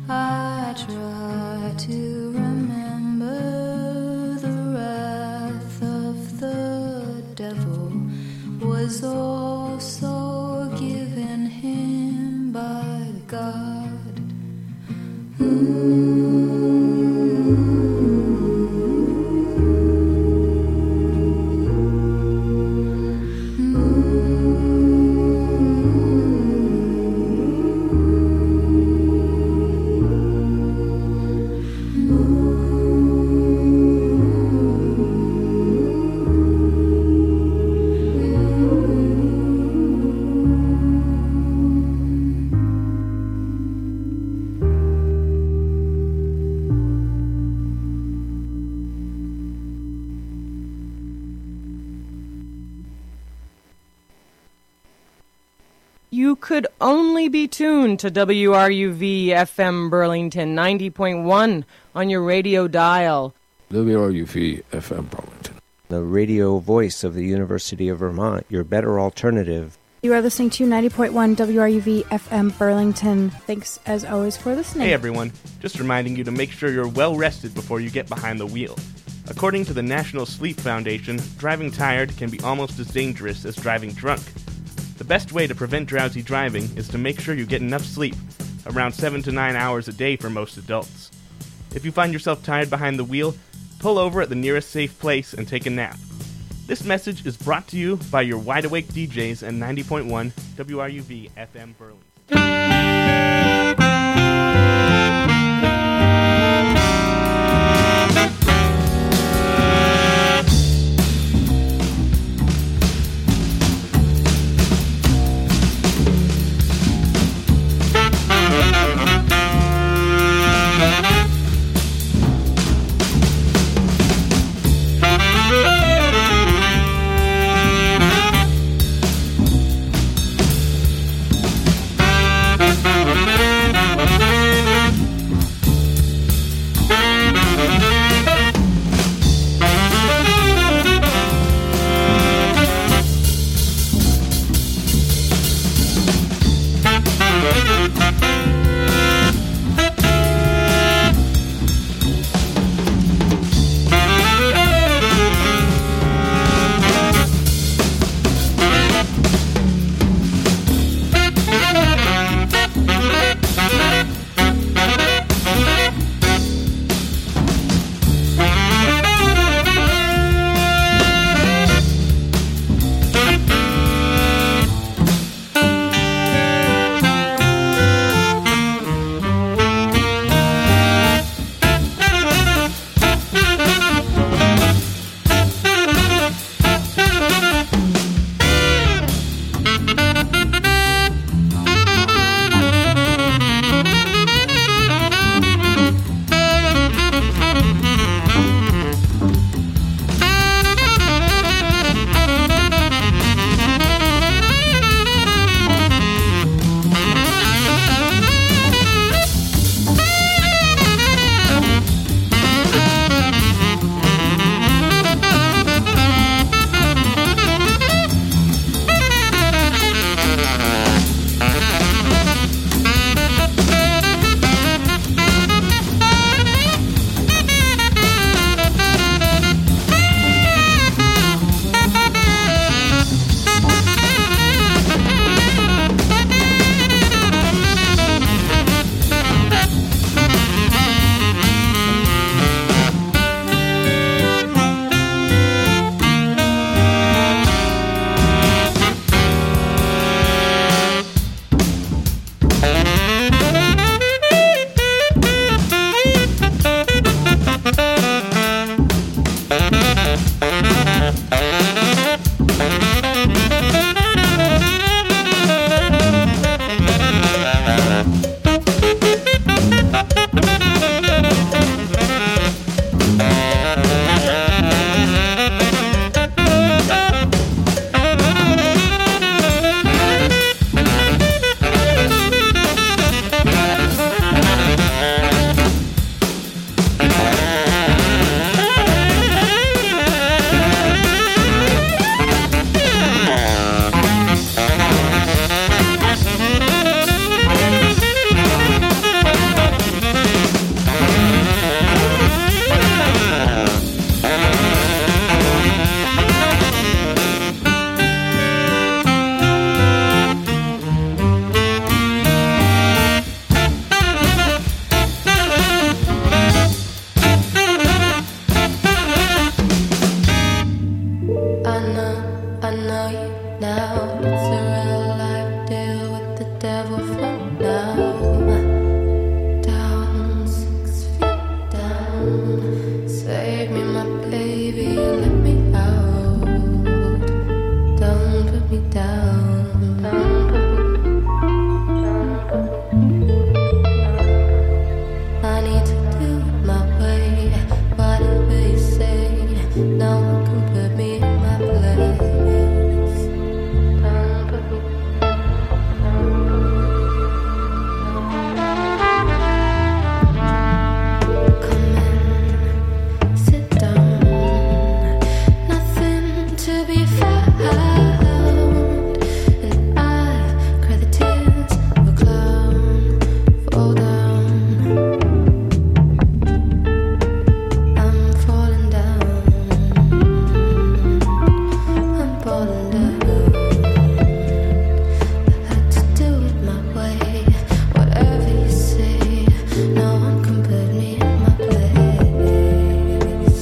I try to remember the wrath of the devil was also given him by God. You could only be tuned to WRUV FM Burlington 90.1 on your radio dial. WRUV FM Burlington, the radio voice of the University of Vermont, your better alternative. You are listening to 90.1 WRUV FM Burlington. Thanks, as always, for listening. Hey, everyone. Just reminding you to make sure you're well rested before you get behind the wheel. According to the National Sleep Foundation, driving tired can be almost as dangerous as driving drunk. The best way to prevent drowsy driving is to make sure you get enough sleep, around 7 to 9 hours a day for most adults. If you find yourself tired behind the wheel, pull over at the nearest safe place and take a nap. This message is brought to you by your Wide Awake DJs at 90.1 WRUV FM Burlington. fall down. I'm falling down. I'm falling down. I had to do it my way. Whatever you say, no one can put me in my place.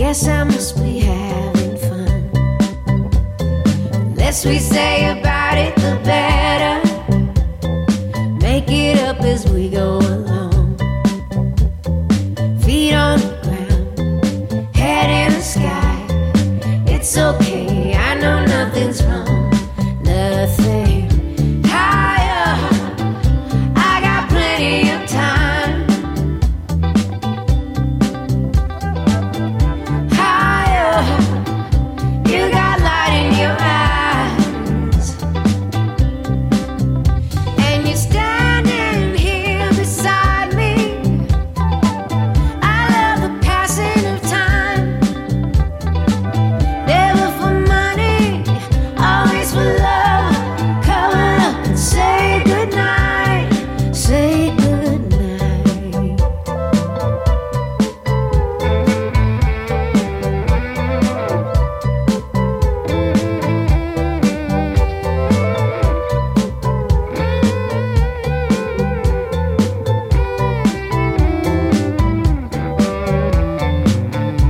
Guess I must be having fun. The less we say about it, the better. Make it up as we go along. Feet on the ground, head in the sky. It's okay.